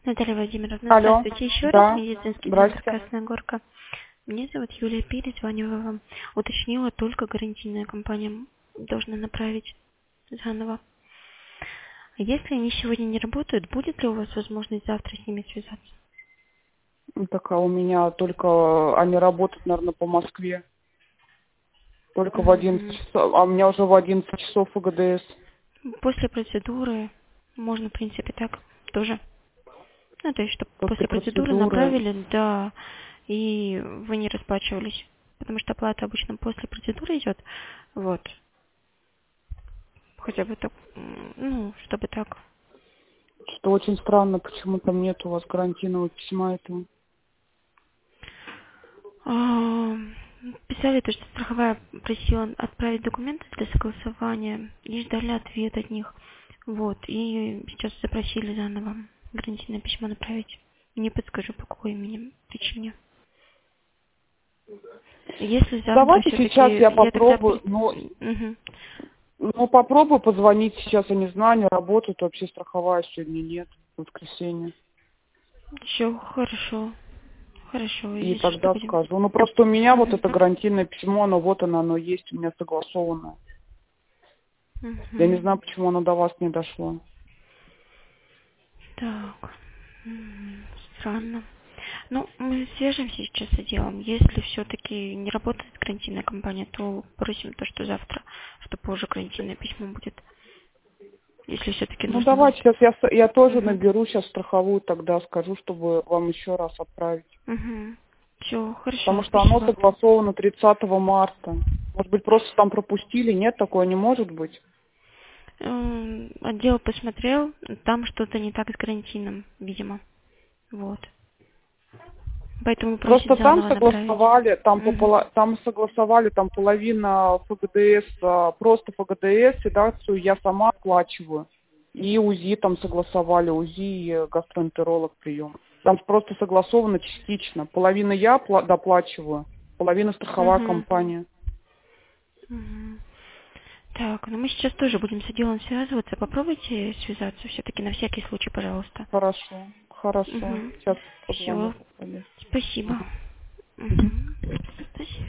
Наталья Владимировна, Алло. здравствуйте еще раз. Да. Медицинский центр Здрасте. Красная Горка. Меня зовут Юлия, перезваниваю вам. Уточнила, только гарантийная компания должна направить заново. А если они сегодня не работают, будет ли у вас возможность завтра с ними связаться? Так, а у меня только они работают, наверное, по Москве. Только в 11 Мгм. часов. А у меня уже в 11 часов УГДС. После процедуры можно, в принципе, так тоже. Ну, то есть, чтобы После после процедуры процедуры. направили, да, и вы не расплачивались. Потому что оплата обычно после процедуры идет. Вот. Хотя бы так, ну, чтобы так. Что очень странно, почему там нет у вас гарантийного письма этого. А, Писали то, что страховая просила отправить документы для согласования и ждали ответ от них. Вот. И сейчас запросили заново гарантийное письмо направить. Не подскажу, по какой имени причине. Если завтра Давайте сейчас все-таки я я тогда... попробую, Мгм. попробую позвонить сейчас, я не знаю, не работают, вообще страховая сегодня нет, в воскресенье. Все хорошо. Хорошо, И если что, тогда будем. скажу. Ну просто у меня вот Мгм. это гарантийное письмо, оно есть, у меня согласованное. Я не Мгм. знаю, почему оно до вас не дошло. Так. Странно. Ну, мы свяжемся сейчас с отделом. Если все-таки не работает гарантийная компания, то просим то, что завтра, что позже гарантийное письмо будет. Если все-таки Ну нужно. давайте сейчас я тоже Угу. наберу сейчас страховую, тогда скажу, чтобы вам еще раз отправить. Угу. Все, Потому хорошо, что оно спасибо. согласовано 30 марта. Может быть, просто там пропустили? Нет, такое не может быть. Отдел посмотрел, там что-то не так с гарантийным, видимо. Вот. Поэтому просит Просто там заново направить. согласовали, Угу. там согласовали, там половина ФГДС, просто ФГДС, седацию я сама оплачиваю. И УЗИ там согласовали, УЗИ и гастроэнтеролог прием. Там просто согласовано частично. Половина я доплачиваю, половина страховая Угу. компания. Угу. Так, ну мы сейчас тоже будем с отделом связываться. Попробуйте связаться все-таки на всякий случай, пожалуйста. Хорошо, хорошо. Угу. Сейчас позвоню. Все. Спасибо. Мгм. Угу. Спасибо.